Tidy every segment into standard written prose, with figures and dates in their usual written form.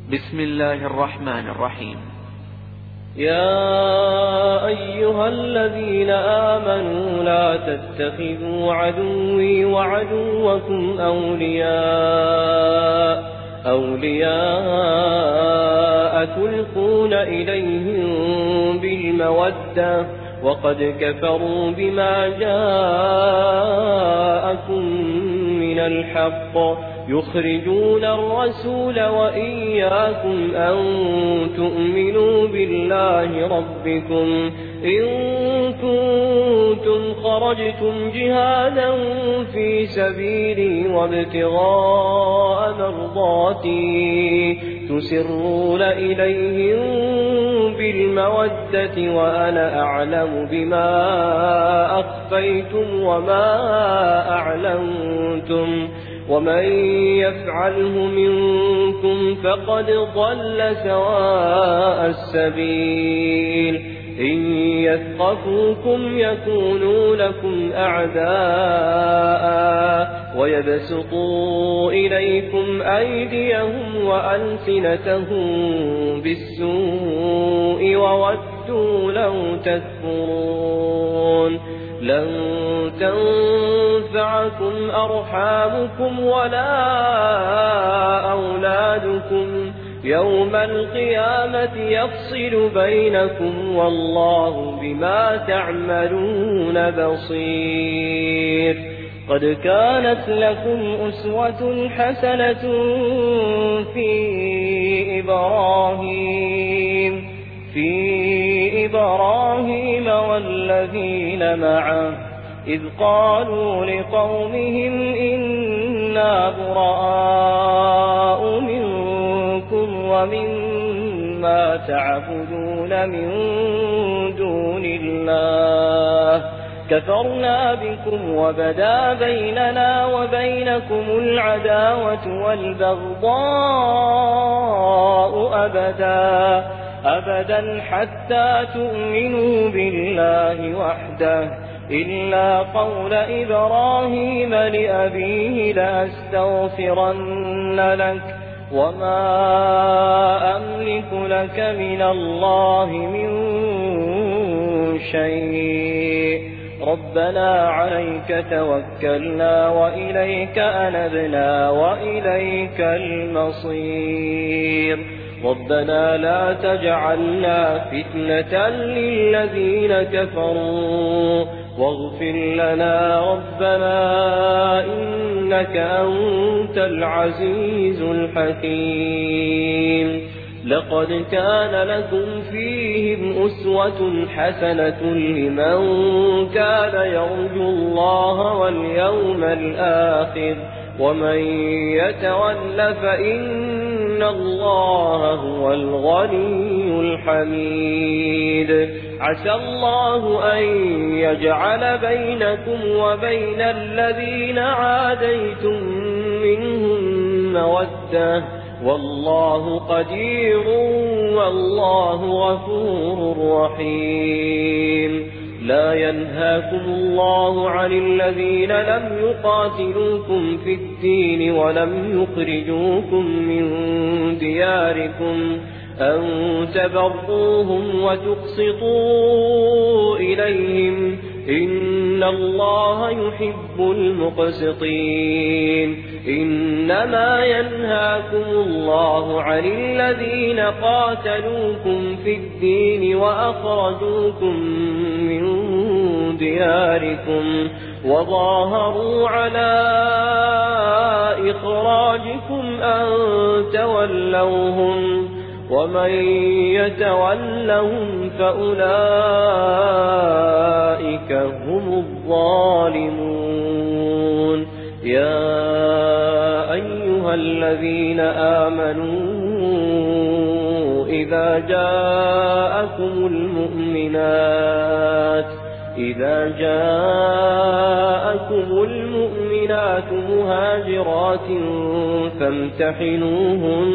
بسم الله الرحمن الرحيم. يا أيها الذين آمنوا لا تتخذوا عدوي وعدوكم أولياء تلقون إليهم بالمودة وقد كفروا بما جاءكم من الحق يخرجون الرسول وإياكم أن تؤمنوا بالله ربكم إن كنتم خرجتم جهادا في سبيلي وابتغاء مرضاتي تسرون إليهم بالمودة وأنا أعلم بما أخفيتم وما أعلنتم ومن يفعله منكم فقد ضل سواء السبيل إن يثقفوكم يكونوا لكم أعداء ويبسطوا إليكم أيديهم وألسنتهم بالسوء وودوا لو تكفرون لن تنفعكم أرحامكم ولا أولادكم يوم القيامة يفصل بينكم والله بما تعملون بصير. قد كانت لكم أسوة حسنة في إبراهيم والذين معه إذ قالوا لقومهم إنا براء منكم ومما تعبدون من دون الله كفرنا بكم وبدا بيننا وبينكم العداوة والبغضاء أبدا حتى تؤمنوا بالله وحده إلا قول إبراهيم لأبيه لأستغفرن لك وما أملك لك من الله من شيء ربنا عليك توكلنا وإليك أنبنا وإليك المصير ربنا لا تجعلنا فتنة للذين كفروا واغفر لنا ربنا إنك أنت العزيز الحكيم. لقد كان لكم فيهم أسوة حسنة لمن كان يرجو الله واليوم الآخر ومن يتول فإن الله هو الغني الحميد. عسى الله أن يجعل بينكم وبين الذين عاديتم منهم مودة والله قدير والله غفور رحيم. لا ينهاكم الله عن الذين لم يقاتلوكم في الدين ولم يخرجوكم من دياركم أن تبروهم وتقسطوا إليهم إن الله يحب المقسطين. إنما ينهاكم الله عن الذين قاتلوكم في الدين وأخرجوكم من دياركم وظاهروا على إخراجكم أن تولوهم ومن يتولهم فأولئك هم الظالمون. يا أيها الذين آمنوا إذا جاءكم المؤمنات مهاجرات فامتحنوهن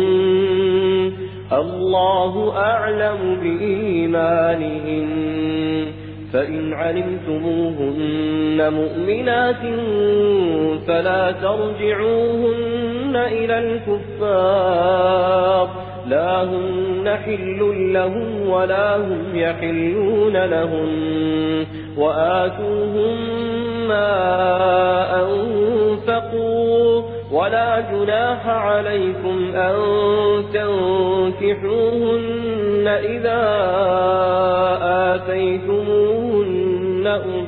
الله أعلم بإيمانهن فإن علمتموهن مؤمنات فلا ترجعوهن إلى الكفار ولا هن حل لهم ولا هم يحلون لهم وآتوهم ما أنفقوا ولا جناح عليكم أن تنكحوهن إذا آتيتموهن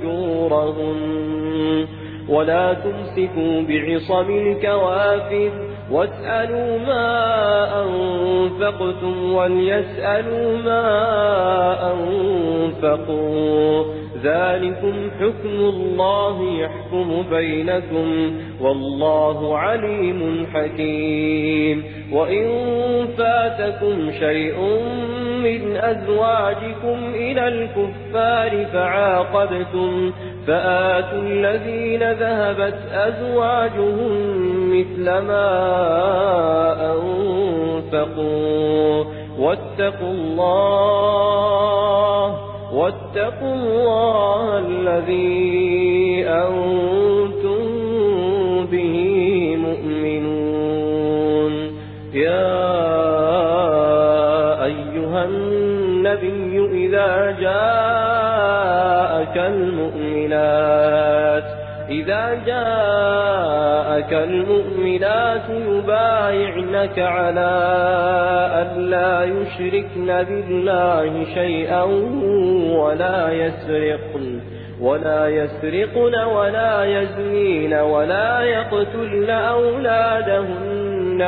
أجورهن ولا تمسكوا بعصم الكوافر واسألوا ما أنفقتم وليسألوا ما أنفقوا ذلكم حكم الله يحكم بينكم والله عليم حكيم وإن فاتكم شيء من أزواجكم إلى الكفار فعاقبتم فآتوا الذين ذهبت أزواجهم مثل ما أنفقوا واتقوا الله الذي أنتم به مؤمنون يا أيها النبي إذا جاءك المؤمنات يبايعنك على أن لا يشركن بالله شيئا ولا يسرقن ولا يزنين ولا يقتلن أولادهن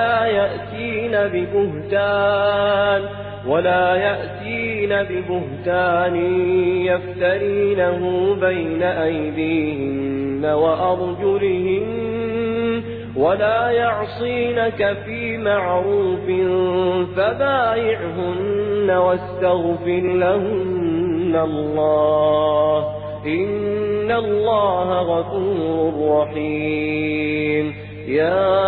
ولا يأتين ببهتان يفترينه بين أيديهن وأرجلهن ولا يعصينك في معروف فبايعهن واستغفر لهن الله إن الله غفور رحيم يا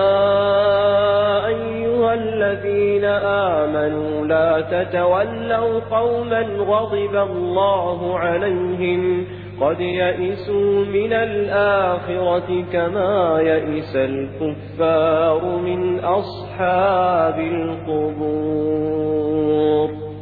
أيها الذين آمنوا لا تتولوا قوما غضب الله عليهم قد يئسوا من الآخرة كما يئس الكفار من أصحاب القبور